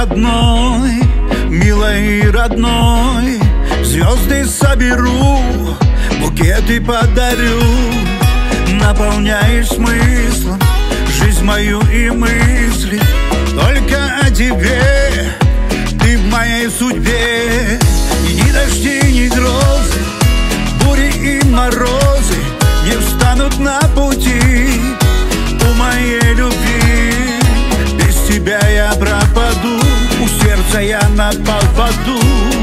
одной, милой и родной. Звезды соберу, букеты подарю. Наполняешь смыслом жизнь мою и мысли. Только о тебе, ты в моей судьбе. И ни дожди, ни грозы, бури и морозы не встанут на пути у моей любви. Без тебя я пропаду, у сердца я на поводу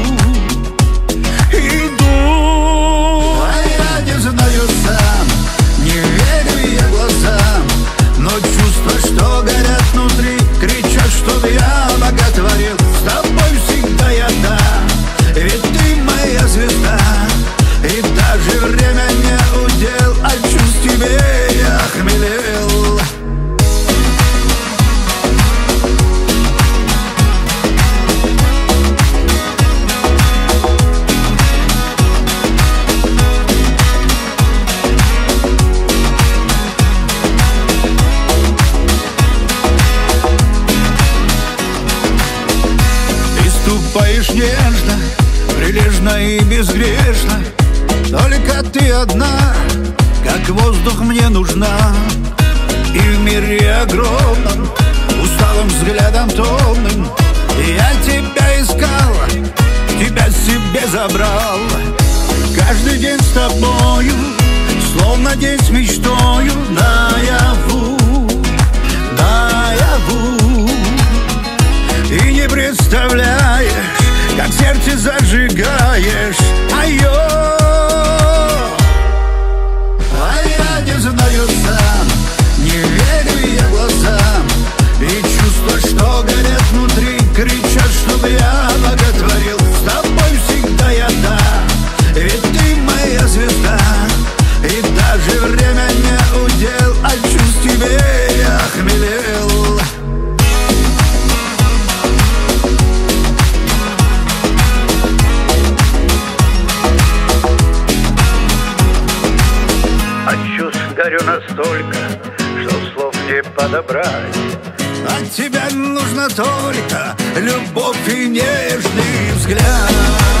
иду. А я не знаю сам, не верю я глазам, но чувства, что горят внутри, кричат, чтоб я боготворил. С тобой всегда я да, ведь ты моя звезда. И даже время не удел, а чувств тебе я хмелел. Ступаешь нежно, прилежно и безгрешно. Только ты одна, как воздух мне нужна. И в мире огромном, усталым взглядом томным, я тебя искал, тебя себе забрал. Каждый день с тобою, словно день с мечтою. Наяву, наяву. И не представляешь, как сердце зажигаешь. А я не знаю сам, не верю я глазам. И чувства, что горят внутри, кричат, чтоб я боготворил. С тобой всегда я да, ведь ты моя звезда. И даже время не удел, а чувств тебе я хмелел. Горю настолько, что слов не подобрать. От тебя нужно только любовь и нежный взгляд.